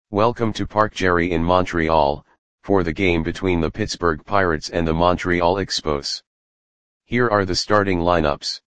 Welcome to Parc Gerry in Montreal, for the game between the Pittsburgh Pirates and the Montreal Expos. Here are the starting lineups.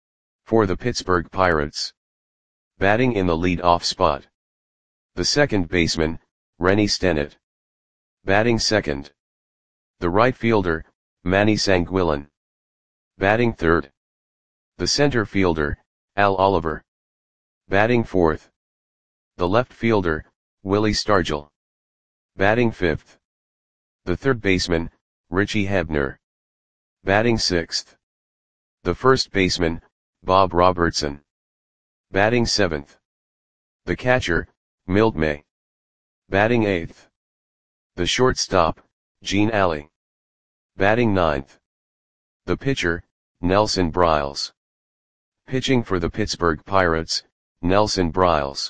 For the Pittsburgh Pirates. Batting in the lead-off spot. The second baseman, Rennie Stennett. Batting second. The right fielder, Manny Sanguillén. Batting third. The center fielder, Al Oliver. Batting fourth. The left fielder, Willie Stargell. Batting fifth. The third baseman, Richie Hebner. Batting sixth. The first baseman, Bob Robertson. Batting seventh. The catcher, Milt May. Batting eighth. The shortstop, Gene Alley. Batting ninth. The pitcher, Nelson Briles. Pitching for the Pittsburgh Pirates, Nelson Briles.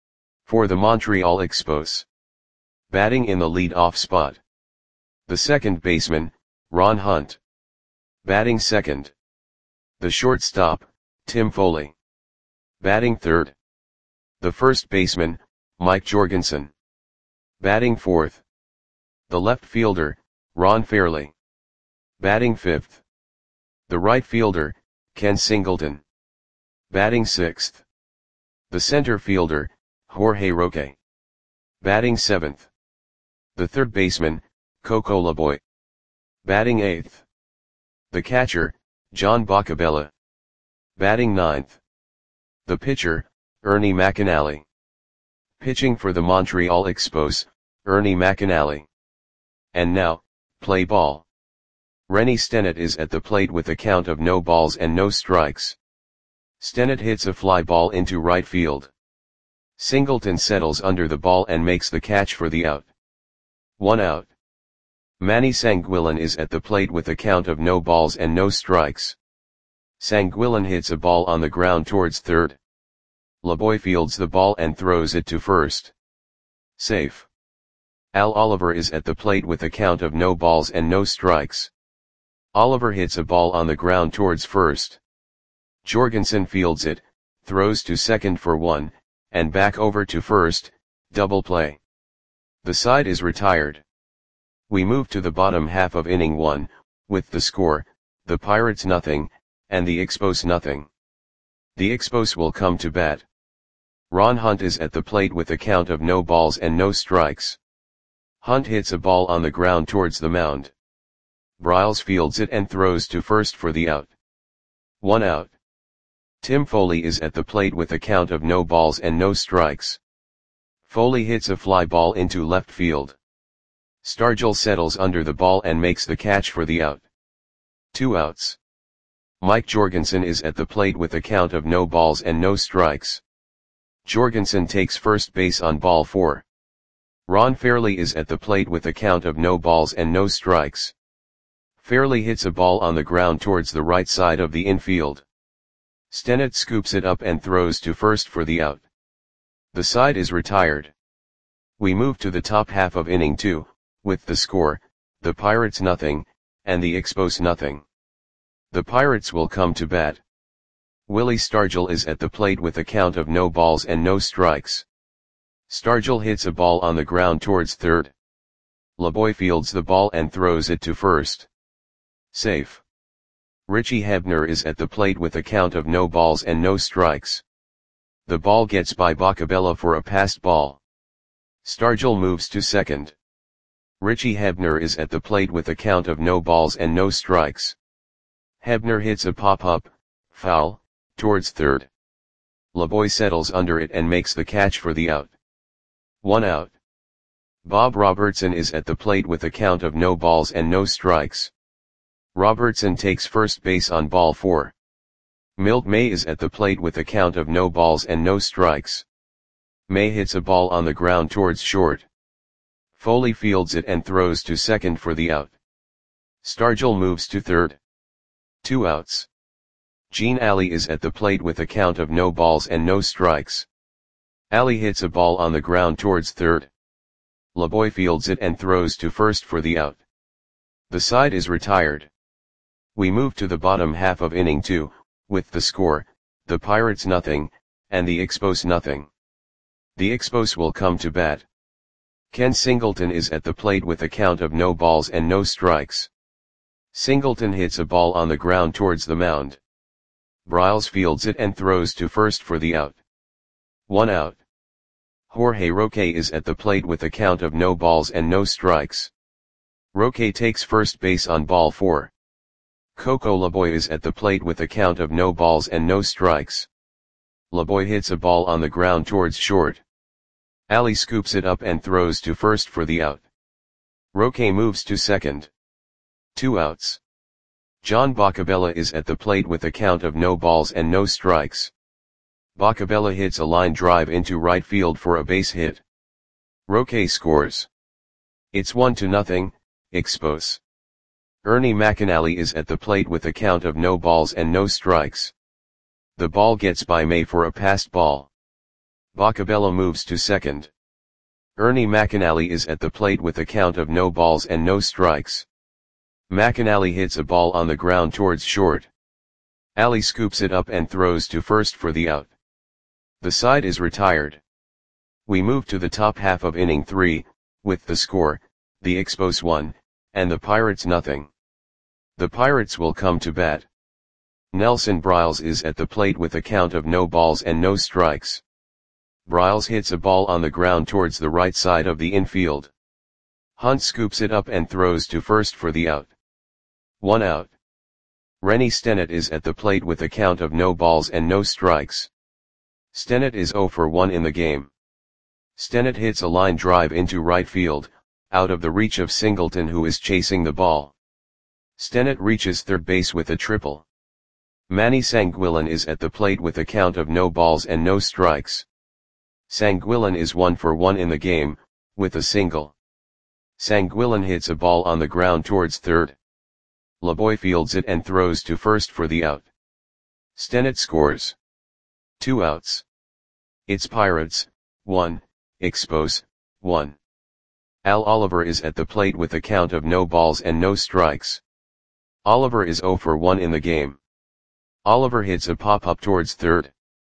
For the Montreal Expos. Batting in the lead-off spot. The second baseman, Ron Hunt. Batting second. The shortstop, Tim Foley. Batting third. The first baseman, Mike Jorgensen. Batting fourth. The left fielder, Ron Fairly. Batting fifth. The right fielder, Ken Singleton. Batting sixth. The center fielder, Jorge Roque. Batting seventh. The third baseman, Coco Laboy. Batting eighth. The catcher, John Boccabella. Batting ninth. The pitcher, Ernie McAnally. Pitching for the Montreal Expos, Ernie McAnally. And now, play ball. Rennie Stennett is at the plate with a count of no balls and no strikes. Stennett hits a fly ball into right field. Singleton settles under the ball and makes the catch for the out. 1 out. Manny Sanguillén is at the plate with a count of no balls and no strikes. Sanguillén hits a ball on the ground towards third. Laboy fields the ball and throws it to first. Safe. Al Oliver is at the plate with a count of no balls and no strikes. Oliver hits a ball on the ground towards first. Jorgensen fields it, throws to second for 1, and back over to first, double play. The side is retired. We move to the bottom half of inning 1, with the score, the Pirates nothing, and the Expos nothing. The Expos will come to bat. Ron Hunt is at the plate with a count of no balls and no strikes. Hunt hits a ball on the ground towards the mound. Briles fields it and throws to first for the out. 1 out. Tim Foley is at the plate with a count of no balls and no strikes. Foley hits a fly ball into left field. Stargell settles under the ball and makes the catch for the out. 2 outs. Mike Jorgensen is at the plate with a count of no balls and no strikes. Jorgensen takes first base on ball 4. Ron Fairly is at the plate with a count of no balls and no strikes. Fairly hits a ball on the ground towards the right side of the infield. Stennett scoops it up and throws to first for the out. The side is retired. We move to the top half of inning 2, with the score, the Pirates nothing, and the Expos nothing. The Pirates will come to bat. Willie Stargell is at the plate with a count of no balls and no strikes. Stargell hits a ball on the ground towards third. Laboy fields the ball and throws it to first. Safe. Richie Hebner is at the plate with a count of no balls and no strikes. The ball gets by Boccabella for a passed ball. Stargell moves to second. Richie Hebner is at the plate with a count of no balls and no strikes. Hebner hits a pop-up, foul, towards third. Laboy settles under it and makes the catch for the out. 1 out. Bob Robertson is at the plate with a count of no balls and no strikes. Robertson takes first base on ball 4. Milt May is at the plate with a count of no balls and no strikes. May hits a ball on the ground towards short. Foley fields it and throws to second for the out. Stargell moves to third. 2 outs. Gene Alley is at the plate with a count of no balls and no strikes. Alley hits a ball on the ground towards third. Laboy fields it and throws to first for the out. The side is retired. We move to the bottom half of inning 2, with the score, the Pirates nothing, and the Expos nothing. The Expos will come to bat. Ken Singleton is at the plate with a count of no balls and no strikes. Singleton hits a ball on the ground towards the mound. Briles fields it and throws to first for the out. 1 out. Jorge Roque is at the plate with a count of no balls and no strikes. Roque takes first base on ball 4. Coco Laboy is at the plate with a count of no balls and no strikes. Laboy hits a ball on the ground towards short. Ali scoops it up and throws to first for the out. Roque moves to second. 2 outs. John Boccabella is at the plate with a count of no balls and no strikes. Boccabella hits a line drive into right field for a base hit. Roque scores. It's 1-0, Expos. Ernie McAnally is at the plate with a count of no balls and no strikes. The ball gets by May for a passed ball. Boccabella moves to second. Ernie McAnally is at the plate with a count of no balls and no strikes. McAnally hits a ball on the ground towards short. Ali scoops it up and throws to first for the out. The side is retired. We move to the top half of inning 3, with the score, the Expos 1, and the Pirates nothing. The Pirates will come to bat. Nelson Briles is at the plate with a count of no balls and no strikes. Briles hits a ball on the ground towards the right side of the infield. Hunt scoops it up and throws to first for the out. 1 out. Rennie Stennett is at the plate with a count of no balls and no strikes. Stennett is 0 for 1 in the game. Stennett hits a line drive into right field, out of the reach of Singleton who is chasing the ball. Stennett reaches third base with a triple. Manny Sanguillen is at the plate with a count of no balls and no strikes. Sanguillen is 1 for 1 in the game, with a single. Sanguillen hits a ball on the ground towards third. Laboy fields it and throws to first for the out. Stennett scores. 2 outs. It's Pirates, 1, Expos, 1. Al Oliver is at the plate with a count of no balls and no strikes. Oliver is 0 for 1 in the game. Oliver hits a pop-up towards third.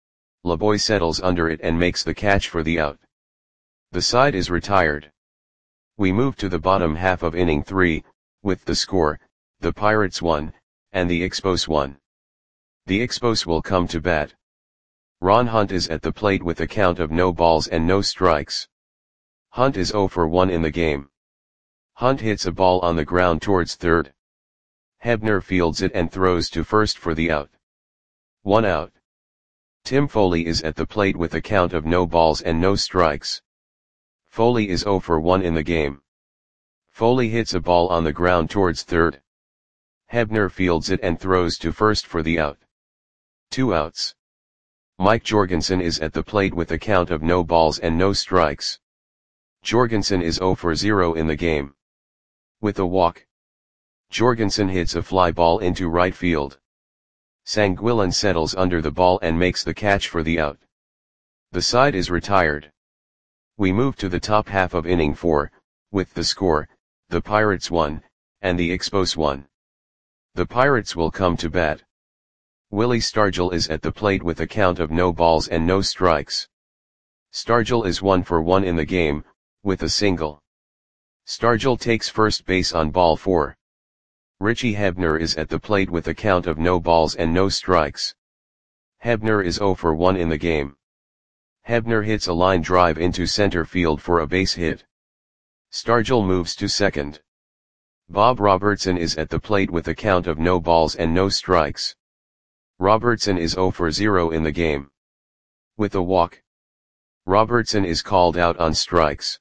Laboy settles under it and makes the catch for the out. The side is retired. We move to the bottom half of inning 3, with the score, the Pirates 1, and the Expos 1. The Expos will come to bat. Ron Hunt is at the plate with a count of no balls and no strikes. Hunt is 0 for 1 in the game. Hunt hits a ball on the ground towards third. Hebner fields it and throws to first for the out. 1 out. Tim Foley is at the plate with a count of no balls and no strikes. Foley is 0 for 1 in the game. Foley hits a ball on the ground towards third. Hebner fields it and throws to first for the out. 2 outs. Mike Jorgensen is at the plate with a count of no balls and no strikes. Jorgensen is 0 for 0 in the game. With a walk. Jorgensen hits a fly ball into right field. Sanguillen settles under the ball and makes the catch for the out. The side is retired. We move to the top half of inning 4, with the score, the Pirates 1, and the Expos 1. The Pirates will come to bat. Willie Stargell is at the plate with a count of no balls and no strikes. Stargell is 1 for 1 in the game, with a single. Stargell takes first base on ball 4. Richie Hebner is at the plate with a count of no balls and no strikes. Hebner is 0 for 1 in the game. Hebner hits a line drive into center field for a base hit. Stargell moves to second. Bob Robertson is at the plate with a count of no balls and no strikes. Robertson is 0 for 0 in the game. With a walk. Robertson is called out on strikes.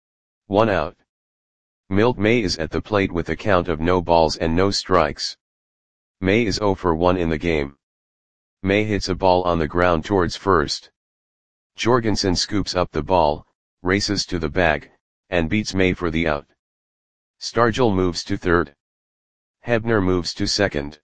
1 out. Milt May is at the plate with a count of no balls and no strikes. May is 0 for 1 in the game. May hits a ball on the ground towards first. Jorgensen scoops up the ball, races to the bag, and beats May for the out. Stargell moves to third. Hebner moves to second.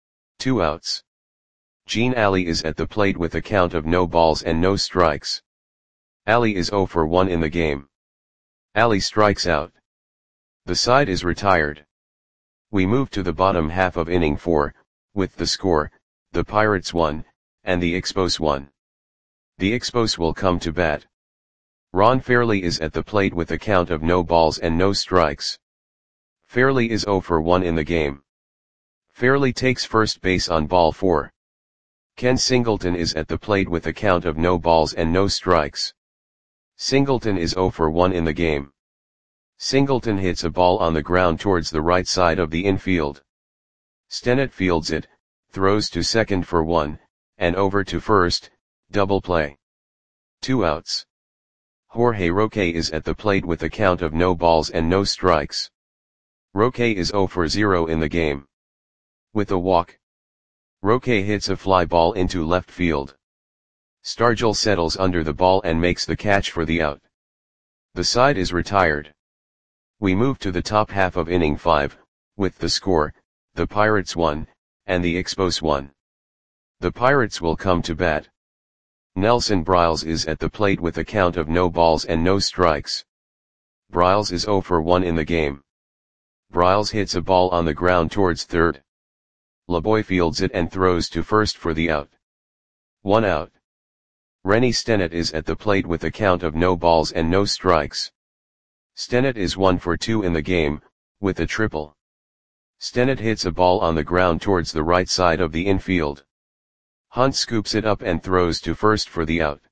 2 outs. Gene Alley is at the plate with a count of no balls and no strikes. Alley is 0 for 1 in the game. Alley strikes out. The side is retired. We move to the bottom half of inning 4, with the score, the Pirates 1, and the Expos 1. The Expos will come to bat. Ron Fairley is at the plate with a count of no balls and no strikes. Fairley is 0 for 1 in the game. Fairley takes first base on ball 4. Ken Singleton is at the plate with a count of no balls and no strikes. Singleton is 0 for 1 in the game. Singleton hits a ball on the ground towards the right side of the infield. Stennett fields it, throws to second for 1, and over to first, double play. 2 outs. Jorge Roque is at the plate with a count of no balls and no strikes. Roque is 0 for 0 in the game. With a walk, Roque hits a fly ball into left field. Stargell settles under the ball and makes the catch for the out. The side is retired. We move to the top half of inning 5, with the score, the Pirates 1, and the Expos 1. The Pirates will come to bat. Nelson Briles is at the plate with a count of no balls and no strikes. Briles is 0 for 1 in the game. Briles hits a ball on the ground towards third. LeBoy fields it and throws to first for the out. 1 out. Rennie Stennett is at the plate with a count of no balls and no strikes. Stennett is 1 for 2 in the game, with a triple. Stennett hits a ball on the ground towards the right side of the infield. Hunt scoops it up and throws to first for the out.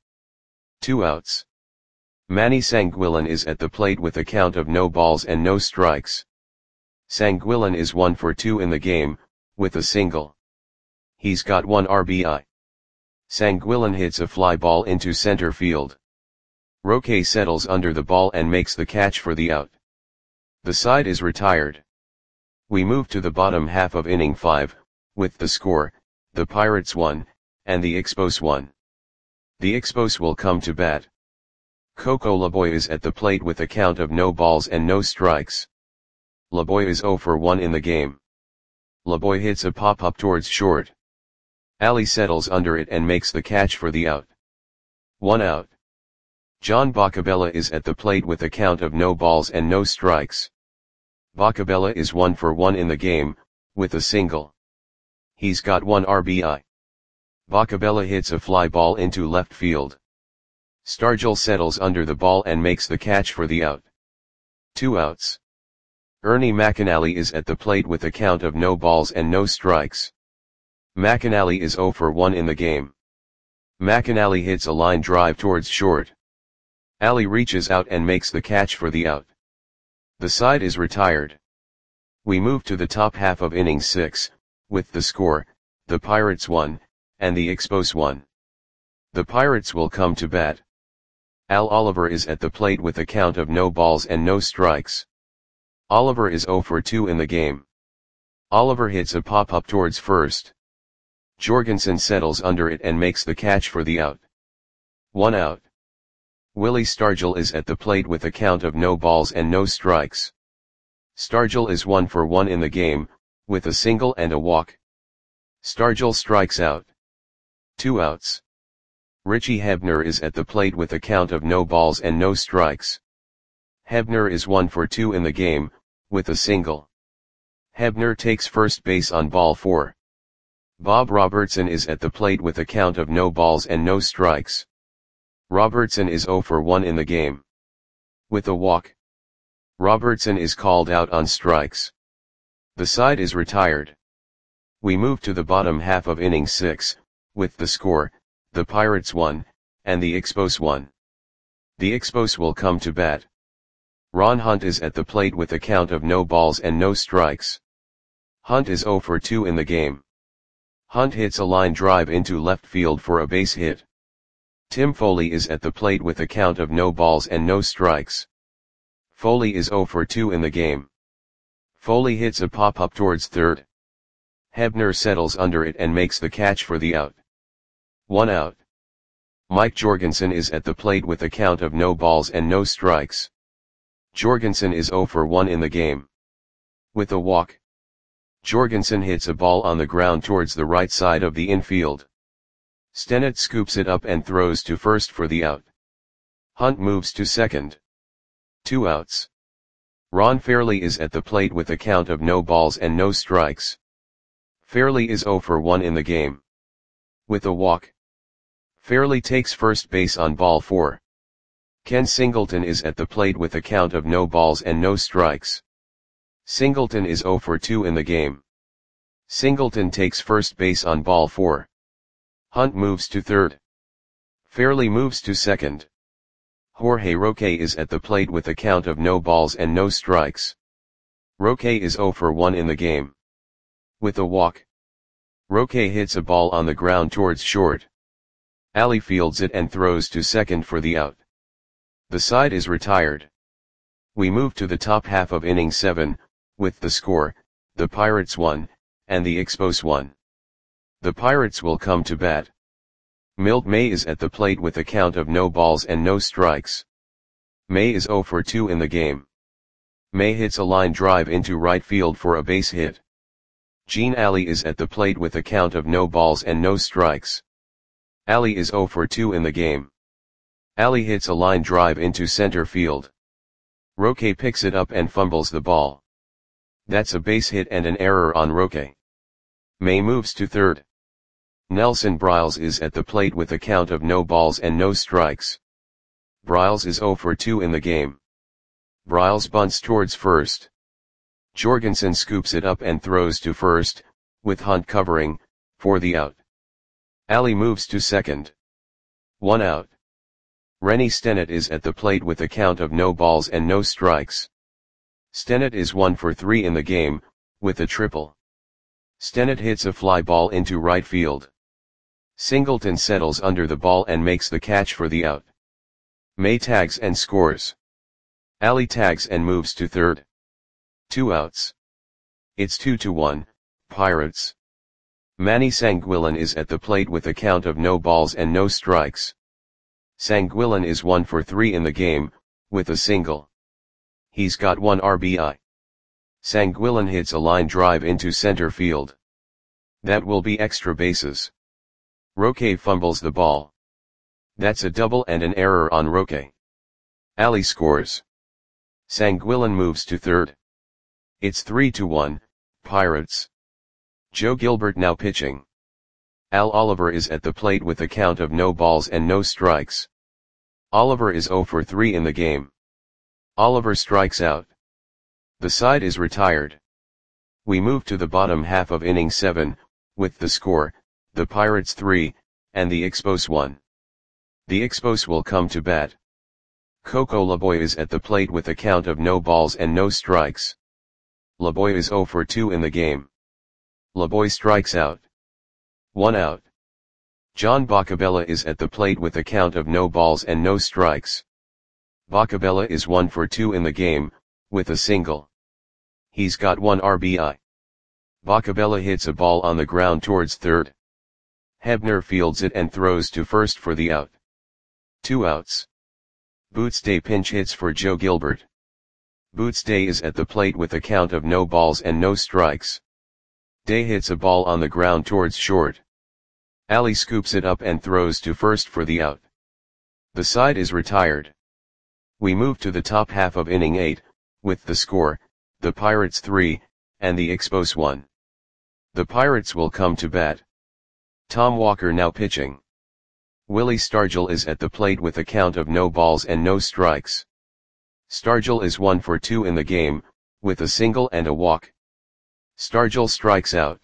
2 outs. Manny Sanguillen is at the plate with a count of no balls and no strikes. Sanguillen is 1 for 2 in the game, with a single. He's got 1 RBI. Sanguillen hits a fly ball into center field. Roque settles under the ball and makes the catch for the out. The side is retired. We move to the bottom half of inning 5, with the score, the Pirates 1, and the Expos 1. The Expos will come to bat. Coco LeBoy is at the plate with a count of no balls and no strikes. LeBoy is 0 for 1 in the game. LeBoy hits a pop-up towards short. Ali settles under it and makes the catch for the out. 1 out. John Boccabella is at the plate with a count of no balls and no strikes. Boccabella is 1 for 1 in the game, with a single. He's got 1 RBI. Boccabella hits a fly ball into left field. Stargell settles under the ball and makes the catch for the out. 2 outs. Ernie McAnally is at the plate with a count of no balls and no strikes. McAnally is 0 for 1 in the game. McAnally hits a line drive towards short. Ali reaches out and makes the catch for the out. The side is retired. We move to the top half of inning 6, with the score, the Pirates 1, and the Expos 1. The Pirates will come to bat. Al Oliver is at the plate with a count of no balls and no strikes. Oliver is 0 for 2 in the game. Oliver hits a pop-up towards first. Jorgensen settles under it and makes the catch for the out. 1 out. Willie Stargell is at the plate with a count of no balls and no strikes. Stargell is 1 for 1 in the game, with a single and a walk. Stargell strikes out. 2 outs. Richie Hebner is at the plate with a count of no balls and no strikes. Hebner is 1 for 2 in the game, with a single. Hebner takes first base on ball 4. Bob Robertson is at the plate with a count of no balls and no strikes. Robertson is 0 for 1 in the game. With a walk, Robertson is called out on strikes. The side is retired. We move to the bottom half of inning 6, with the score, the Pirates 1, and the Expos 1. The Expos will come to bat. Ron Hunt is at the plate with a count of no balls and no strikes. Hunt is 0 for 2 in the game. Hunt hits a line drive into left field for a base hit. Tim Foley is at the plate with a count of no balls and no strikes. Foley is 0 for 2 in the game. Foley hits a pop-up towards third. Hebner settles under it and makes the catch for the out. 1 out. Mike Jorgensen is at the plate with a count of no balls and no strikes. Jorgensen is 0 for 1 in the game. With a walk, Jorgensen hits a ball on the ground towards the right side of the infield. Stennett scoops it up and throws to first for the out. Hunt moves to second. 2 outs. Ron Fairley is at the plate with a count of no balls and no strikes. Fairley is 0 for 1 in the game. With a walk, Fairley takes first base on ball 4. Ken Singleton is at the plate with a count of no balls and no strikes. Singleton is 0 for 2 in the game. Singleton takes first base on ball 4. Hunt moves to third. Fairley moves to second. Jorge Roque is at the plate with a count of no balls and no strikes. Roque is 0 for 1 in the game. With a walk, Roque hits a ball on the ground towards short. Ali fields it and throws to second for the out. The side is retired. We move to the top half of inning 7, with the score, the Pirates 1, and the Expos 1. The Pirates will come to bat. Milt May is at the plate with a count of no balls and no strikes. May is 0 for 2 in the game. May hits a line drive into right field for a base hit. Gene Ali is at the plate with a count of no balls and no strikes. Ali is 0 for 2 in the game. Ali hits a line drive into center field. Roque picks it up and fumbles the ball. That's a base hit and an error on Roque. May moves to third. Nelson Briles is at the plate with a count of no balls and no strikes. Briles is 0 for 2 in the game. Briles bunts towards first. Jorgensen scoops it up and throws to first, with Hunt covering, for the out. Ali moves to second. 1 out. Rennie Stennett is at the plate with a count of no balls and no strikes. Stennett is 1 for 3 in the game, with a triple. Stennett hits a fly ball into right field. Singleton settles under the ball and makes the catch for the out. May tags and scores. Ali tags and moves to third. 2 outs. It's 2-1, Pirates. Manny Sanguillen is at the plate with a count of no balls and no strikes. Sanguillen is 1 for 3 in the game, with a single. He's got 1 RBI. Sanguillen hits a line drive into center field. That will be extra bases. Roque fumbles the ball. That's a double and an error on Roque. Ali scores. Sanguillen moves to third. It's 3-1, Pirates. Joe Gilbert now pitching. Al Oliver is at the plate with a count of no balls and no strikes. Oliver is 0 for 3 in the game. Oliver strikes out. The side is retired. We move to the bottom half of inning 7, with the score, the Pirates 3, and the Expos 1. The Expos will come to bat. Coco Laboy is at the plate with a count of no balls and no strikes. Laboy is 0 for 2 in the game. Laboy strikes out. 1 out. John Bacabella is at the plate with a count of no balls and no strikes. Bacabella is 1 for 2 in the game, with a single. He's got 1 RBI. Bacabella hits a ball on the ground towards third. Hebner fields it and throws to first for the out. 2 outs. Boots Day pinch hits for Joe Gilbert. Boots Day is at the plate with a count of no balls and no strikes. Day hits a ball on the ground towards short. Ali scoops it up and throws to first for the out. The side is retired. We move to the top half of inning 8, with the score, the Pirates 3, and the Expos 1. The Pirates will come to bat. Tom Walker now pitching. Willie Stargell is at the plate with a count of no balls and no strikes. Stargell is 1 for 2 in the game, with a single and a walk. Stargell strikes out.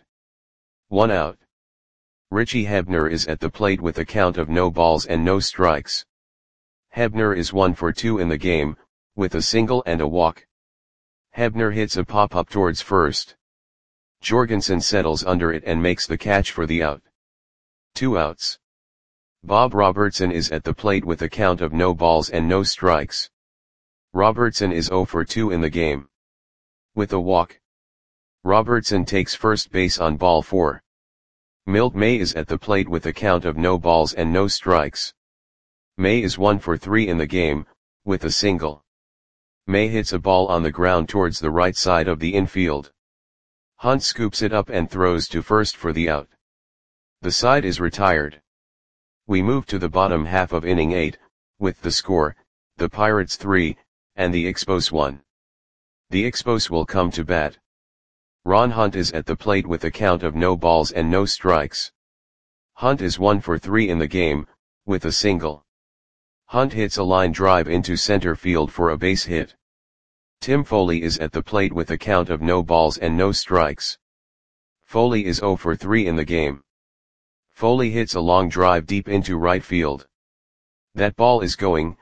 1 out. Richie Hebner is at the plate with a count of no balls and no strikes. Hebner is 1 for 2 in the game, with a single and a walk. Hebner hits a pop-up towards first. Jorgensen settles under it and makes the catch for the out. 2 outs. Bob Robertson is at the plate with a count of no balls and no strikes. Robertson is 0 for 2 in the game. With a walk. Robertson takes first base on ball 4. Milt May is at the plate with a count of no balls and no strikes. May is 1 for 3 in the game, with a single. May hits a ball on the ground towards the right side of the infield. Hunt scoops it up and throws to first for the out. The side is retired. We move to the bottom half of inning 8, with the score, the Pirates 3, and the Expos 1. The Expos will come to bat. Ron Hunt is at the plate with a count of no balls and no strikes. Hunt is 1 for 3 in the game, with a single. Hunt hits a line drive into center field for a base hit. Tim Foley is at the plate with a count of no balls and no strikes. Foley is 0 for 3 in the game. Foley hits a long drive deep into right field. That ball is going,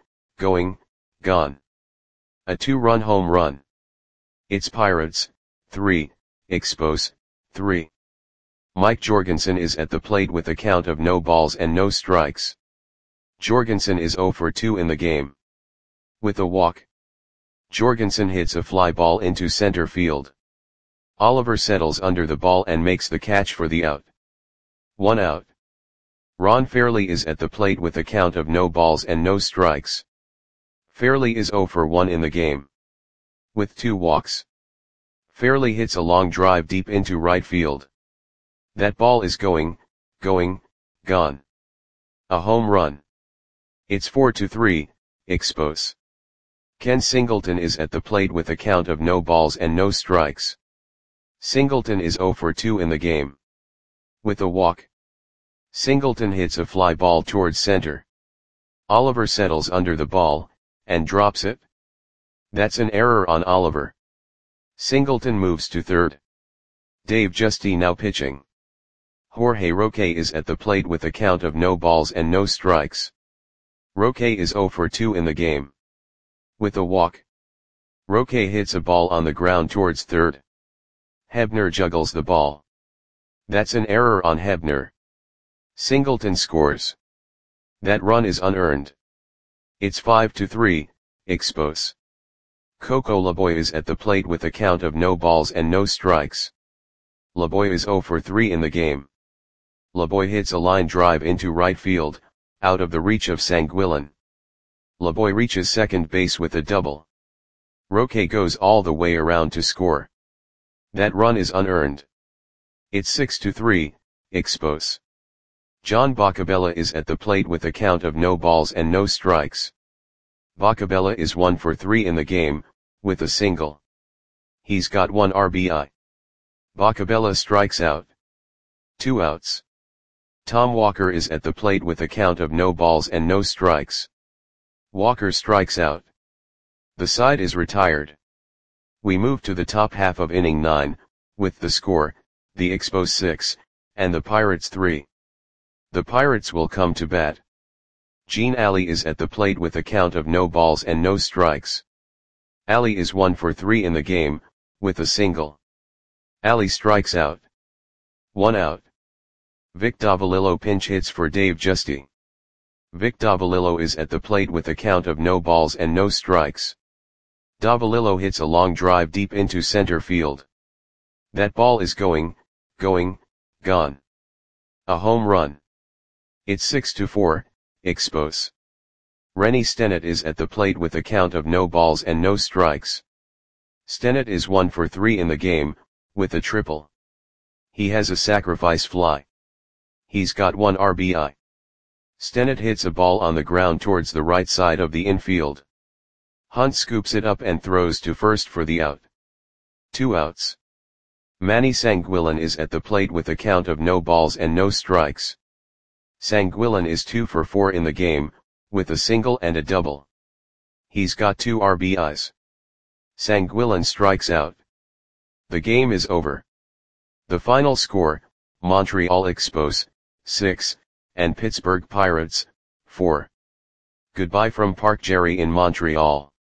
gone. A 2-run home run. It's Pirates, 3, Expos, 3. Mike Jorgensen is at the plate with a count of no balls and no strikes. Jorgensen is 0 for 2 in the game. With a walk. Jorgensen hits a fly ball into center field. Oliver settles under the ball and makes the catch for the out. 1 out. Ron Fairly is at the plate with a count of no balls and no strikes. Fairly is 0 for 1 in the game. With 2 walks. Fairly hits a long drive deep into right field. That ball is going, gone. A home run. It's 4-3, Expos. Ken Singleton is at the plate with a count of no balls and no strikes. Singleton is 0 for 2 in the game. With a walk. Singleton hits a fly ball towards center. Oliver settles under the ball, and drops it. That's an error on Oliver. Singleton moves to third. Dave Giusti now pitching. Jorge Roque is at the plate with a count of no balls and no strikes. Roque is 0 for 2 in the game. With a walk. Roque hits a ball on the ground towards third. Hebner juggles the ball. That's an error on Hebner. Singleton scores. That run is unearned. It's 5-3, Expos. Coco Laboy is at the plate with a count of no balls and no strikes. Laboy is 0 for 3 in the game. Laboy hits a line drive into right field, out of the reach of Sanguillen. Laboy reaches second base with a double. Roque goes all the way around to score. That run is unearned. It's 6-3, Expos. John Boccabella is at the plate with a count of no balls and no strikes. Boccabella is 1 for 3 in the game, with a single. He's got 1 RBI. Boccabella strikes out. 2 outs. Tom Walker is at the plate with a count of no balls and no strikes. Walker strikes out. The side is retired. We move to the top half of inning 9, with the score, the Expos 6, and the Pirates 3. The Pirates will come to bat. Gene Alley is at the plate with a count of no balls and no strikes. Alley is 1 for 3 in the game, with a single. Alley strikes out. 1 out. Vic Davalillo pinch hits for Dave Giusti. Vic Davalillo is at the plate with a count of no balls and no strikes. Davalillo hits a long drive deep into center field. That ball is going, gone. A home run. It's 6-4, Expos. Rennie Stennett is at the plate with a count of no balls and no strikes. Stennett is 1 for 3 in the game, with a triple. He has a sacrifice fly. He's got 1 RBI. Stennett hits a ball on the ground towards the right side of the infield. Hunt scoops it up and throws to first for the out. 2 outs. Manny Sanguillen is at the plate with a count of no balls and no strikes. Sanguillen is 2 for 4 in the game, with a single and a double. He's got 2 RBIs. Sanguillen strikes out. The game is over. The final score, Montreal Expos, 6, and Pittsburgh Pirates, 4. Goodbye from Park Jerry in Montreal.